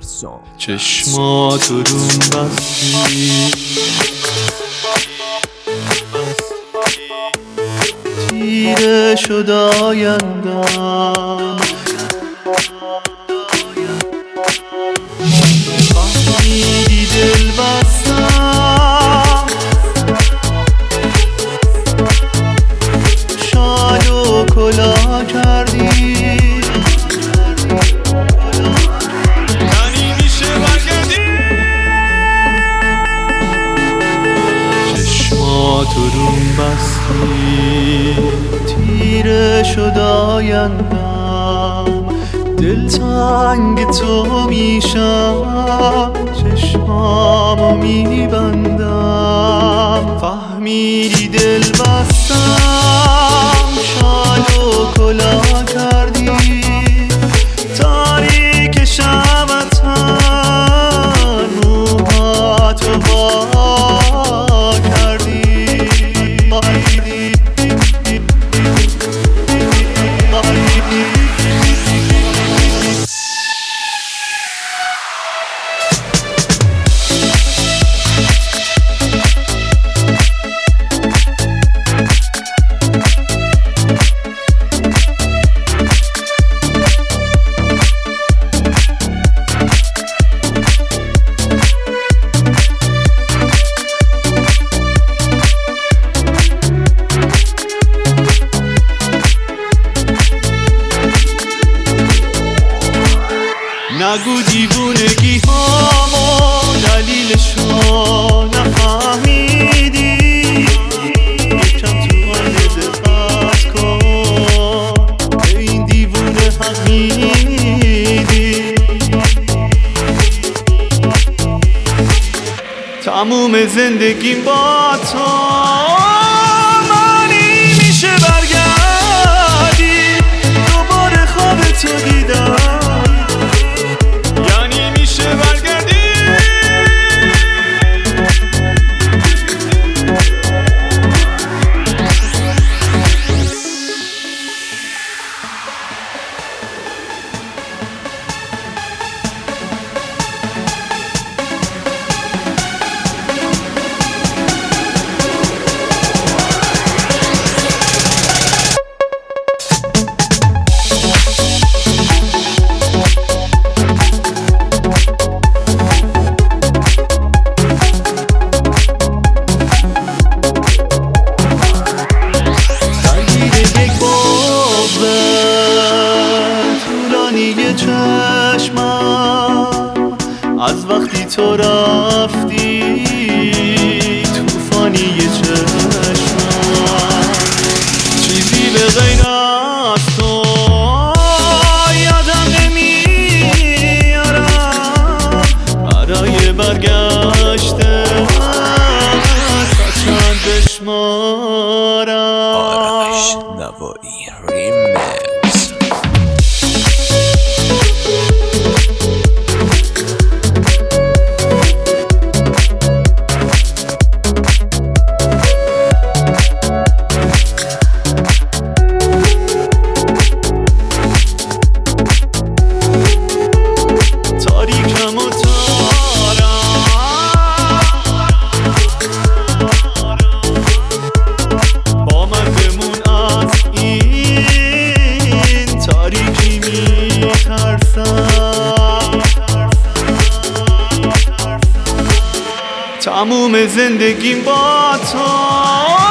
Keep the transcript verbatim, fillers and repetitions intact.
چشمات رو بستی، تیره شد آیندم، فهمیدی دل بستم، شال و کلا کردی، تو روم بستی، تیره شد آیندم، دلتنگ تو میشم، چشمامو میبندم، فهمیدی دل بستم، شال و کلا کردی، تاریک شبتن موهاتو با نگو دیوونگی هامو دلیلشو نفهمیدی، یکم تو آینه دقت کن، به این دیوونه حق میدی، تموم زندگیم با تو معنی میشه برگردی، دوباره خواب تو دیدم، چشمم از وقتی تو رفتی، توفانی چشمم چیزی به غیر از تو یادم نمیارم، برای برگشته تا چند بشمارم. آرش نوایی ریمیکس. تموم زندگیم با تو